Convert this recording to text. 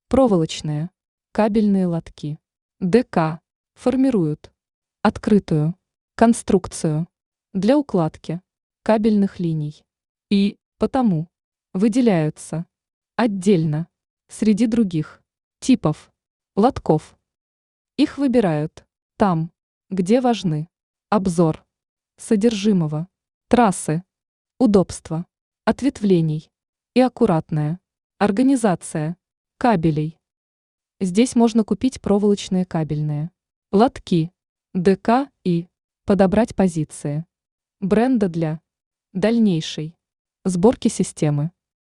Проволочные, кабельные лотки. ДК формируют открытую конструкцию для укладки кабельных линий и потому выделяются отдельно среди других типов лотков. Их выбирают там, где важны обзор содержимого, трассы, удобство, ответвлений и аккуратная организация кабелей. Здесь можно купить проволочные кабельные лотки ДК и подобрать позиции бренда для дальнейшей сборки системы.